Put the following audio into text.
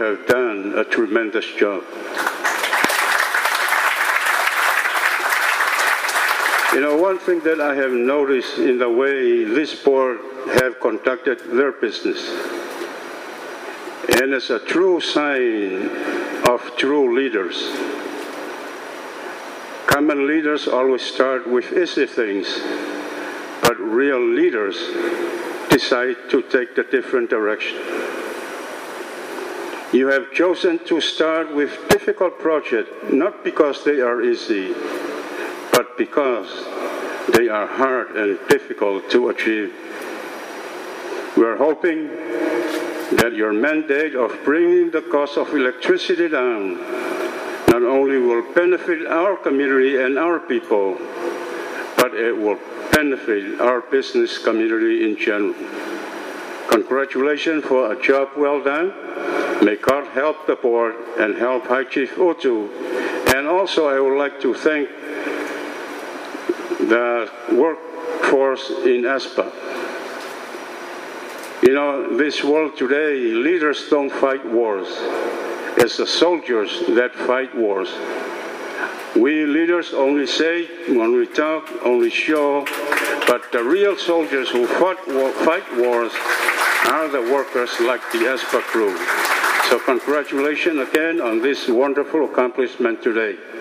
have done a tremendous job. One thing that I have noticed in the way this board have conducted their business, and it's a true sign of true leaders. Common leaders always start with easy things, but real leaders decide to take the different direction. You have chosen to start with difficult projects, not because they are easy, but because they are hard and difficult to achieve. We are hoping that your mandate of bringing the cost of electricity down not only will benefit our community and our people, but it will benefit our business community in general. Congratulations for a job well done. May God help the board and help High Chief Utu. And also I would like to thank the workforce in ASPA. This world today, leaders don't fight wars. It's the soldiers that fight wars. We leaders only say, when we talk, only show, but the real soldiers who fight wars are the workers like the ASPA crew. So congratulations again on this wonderful accomplishment today.